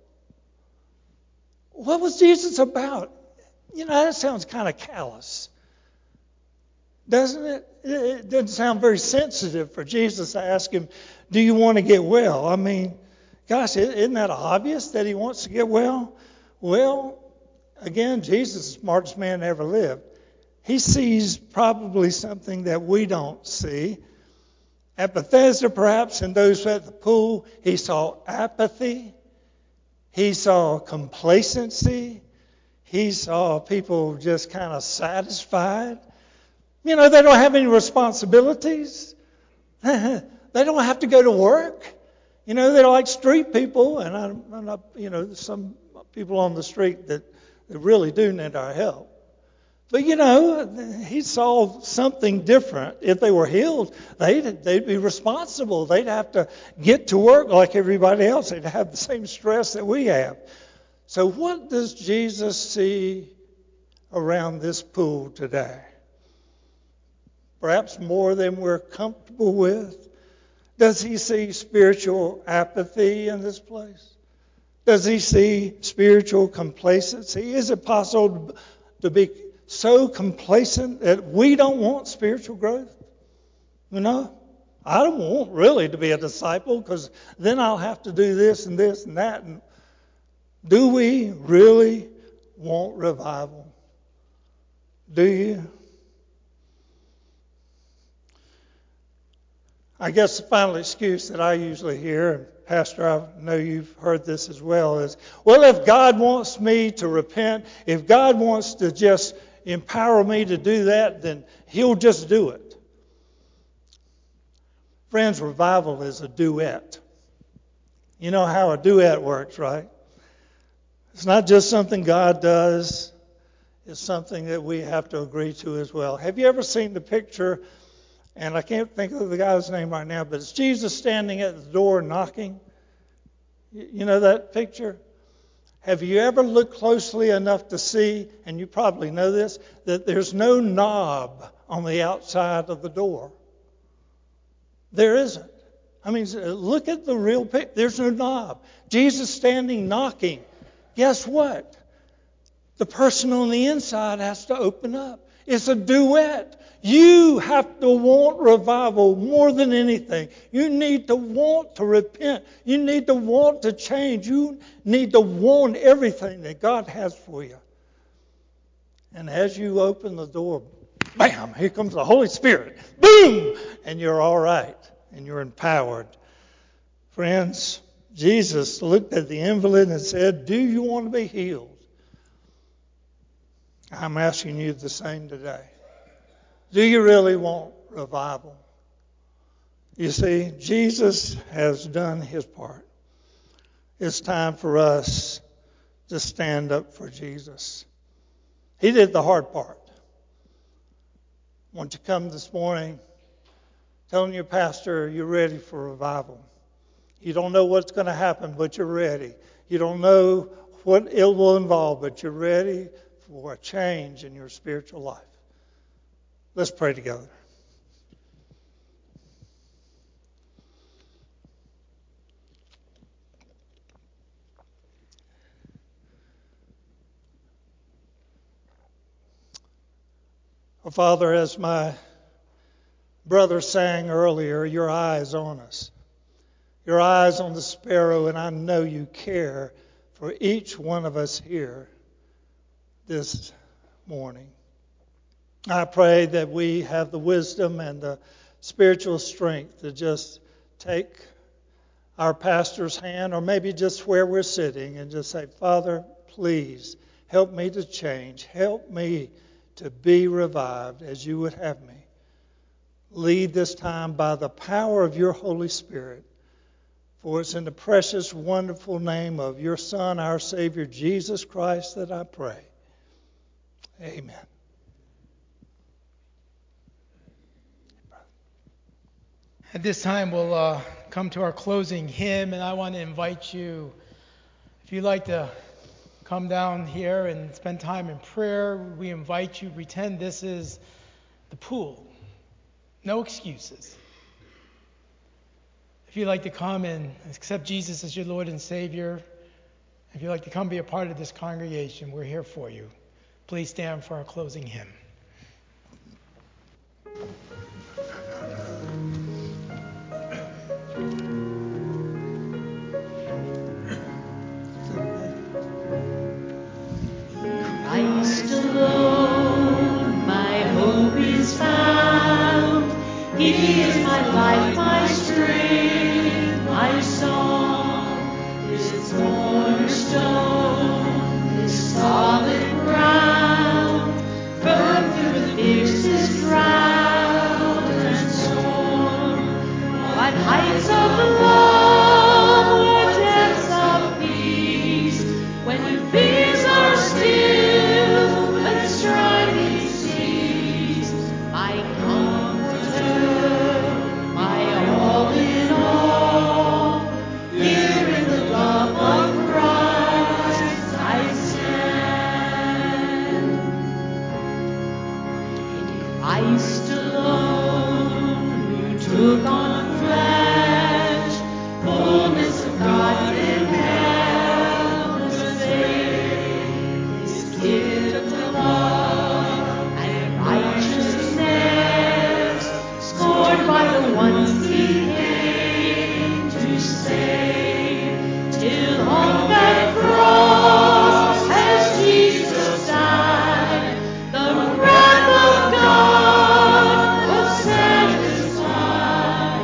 What was Jesus about? You know, that sounds kind of callous, doesn't it? It doesn't sound very sensitive for Jesus to ask him, do you want to get well? I mean, gosh, isn't that obvious that he wants to get well? Well, again, Jesus is the smartest man ever lived. He sees probably something that we don't see. At Bethesda, perhaps, and those at the pool, he saw apathy. He saw complacency. He saw people just kind of satisfied. You know, they don't have any responsibilities. They don't have to go to work. You know, they're like street people, and I'm not, you know, there's some people on the street that really do need our help. But, you know, he saw something different. If they were healed, they'd be responsible. They'd have to get to work like everybody else. They'd have the same stress that we have. So what does Jesus see around this pool today? Perhaps more than we're comfortable with. Does he see spiritual apathy in this place? Does he see spiritual complacency? Is it possible to be so complacent that we don't want spiritual growth? You know, I don't want really to be a disciple because then I'll have to do this and this and that. And do we really want revival? Do you? I guess the final excuse that I usually hear, and Pastor, I know you've heard this as well, is, well, if God wants me to repent, if God wants to just empower me to do that, then he'll just do it. Friends, revival is a duet. You know how a duet works, right? It's not just something God does. It's something that we have to agree to as well. Have you ever seen the picture, and I can't think of the guy's name right now, but it's Jesus standing at the door knocking? You know that picture? Have you ever looked closely enough to see, and you probably know this, that there's no knob on the outside of the door? There isn't. I mean, look at the real picture. There's no knob. Jesus standing knocking. Guess what? The person on the inside has to open up. It's a duet. You have to want revival more than anything. You need to want to repent. You need to want to change. You need to want everything that God has for you. And as you open the door, bam, here comes the Holy Spirit. Boom! And you're all right. And you're empowered. Friends, Jesus looked at the invalid and said, do you want to be healed? I'm asking you the same today. Do you really want revival? You see, Jesus has done his part. It's time for us to stand up for Jesus. He did the hard part. Won't you come this morning telling your pastor you're ready for revival? You don't know what's going to happen, but you're ready. You don't know what it will involve, but you're ready for a change in your spiritual life. Let's pray together. Oh, Father, as my brother sang earlier, your eye is on us. your eyes on the sparrow, and I know you care for each one of us here this morning. I pray that we have the wisdom and the spiritual strength to just take our pastor's hand, or maybe just where we're sitting, and just say, Father, please help me to change. Help me to be revived as you would have me. Lead this time by the power of your Holy Spirit. For it's in the precious, wonderful name of your Son, our Savior, Jesus Christ, that I pray. Amen. At this time, we'll come to our closing hymn, and I want to invite you, if you'd like to come down here and spend time in prayer, we invite you, pretend this is the pool. No excuses. If you'd like to come and accept Jesus as your Lord and Savior, if you'd like to come be a part of this congregation, we're here for you. Please stand for our closing hymn. Christ alone, my hope is found. He is my life, my strength, my song. This cornerstone, this solid ground, firm through the fiercest drought and storm. What heights of love, what depths of peace, when fears are still, when striving cease. My comforter, my all in all, here in the love of Christ I stand. In Christ alone, who took on flesh, fullness of God in heaven's babe, His gift of love and righteousness, scorned by the ones He came to save, till on that cross, as Jesus died, the wrath of God was satisfied.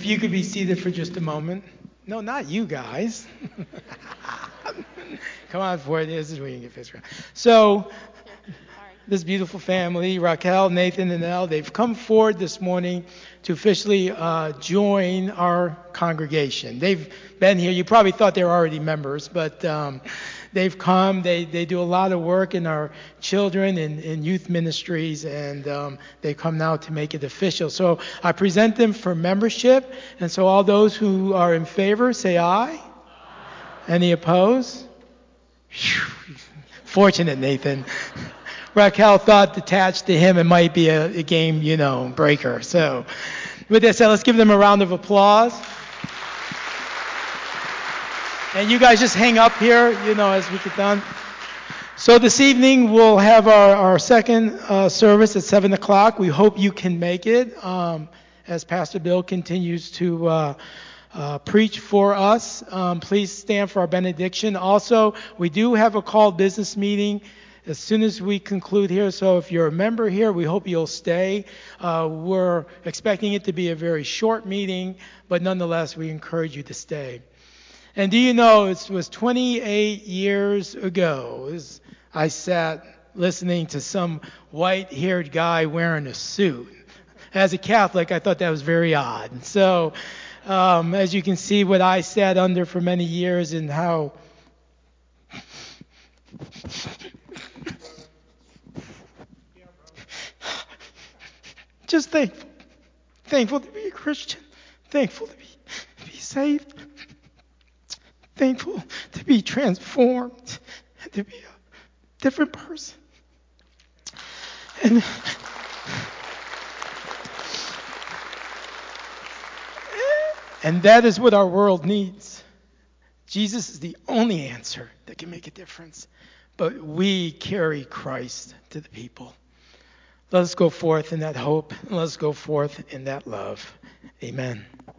if you could be seated for just a moment. No, not you guys. Come on forward. This is where you can get physical. So, this beautiful family, Raquel, Nathan, and Elle, they've come forward this morning to officially join our congregation. They've been here. You probably thought they were already members, but they've come. They do a lot of work in our children and youth ministries, and they come now to make it official. So I present them for membership, and so all those who are in favor, say aye. Any opposed? Fortunate, Nathan. Raquel thought attached to him it might be a game, breaker. So with that said, let's give them a round of applause. And you guys just hang up here, as we get done. So this evening we'll have our second service at 7 o'clock. We hope you can make it as Pastor Bill continues to preach for us. Please stand for our benediction. Also, we do have a called business meeting as soon as we conclude here. So if you're a member here, we hope you'll stay. We're expecting it to be a very short meeting, but nonetheless, we encourage you to stay. And do you know, it was 28 years ago, as I sat listening to some white-haired guy wearing a suit. As a Catholic, I thought that was very odd. So, as you can see, what I sat under for many years and how just thankful to be a Christian, thankful to be saved, thankful to be transformed, and to be a different person. And that is what our world needs. Jesus is the only answer that can make a difference. But we carry Christ to the people. Let us go forth in that hope, and let us go forth in that love. Amen.